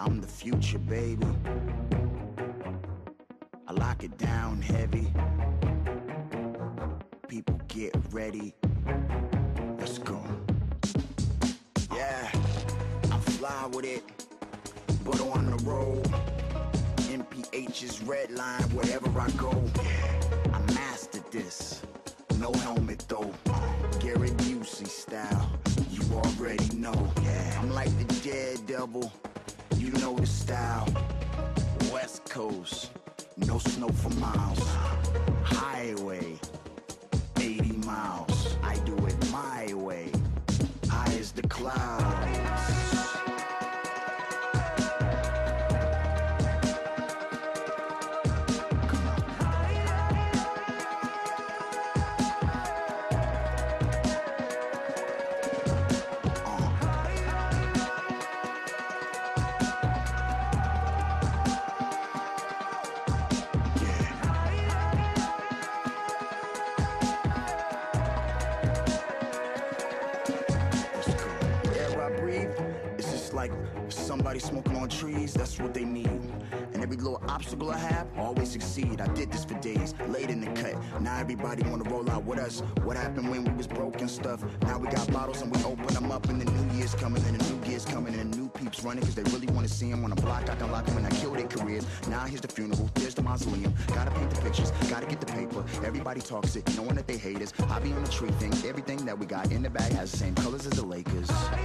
I'm the future, baby. I lock it down heavy. People get ready. Let's go. Yeah, I'm fly with it, but on the road, MPH is red line wherever I go. Yeah, I mastered this. No helmet though. Gary Busey style. You already know. Yeah, I'm like the daredevil. You know the style. West Coast. No snow for miles. Highway. 80 miles. I do it my way. High as the clouds. Somebody smoking on trees, that's what they need. And every little obstacle I have, always succeed. I did this for days, late in the cut. Now everybody wanna roll out with us. What happened when we was broke and stuff? Now we got bottles and we open them up, and the new year's coming, and the new gear's coming, and the new peeps running, cause they really wanna see them on the block. I can lock them and I kill their careers. Now here's the funeral, there's the mausoleum. Gotta paint the pictures, gotta get the paper. Everybody talks it, knowing that they hate us. I be on the tree thing, everything that we got in the bag has the same colors as the Lakers.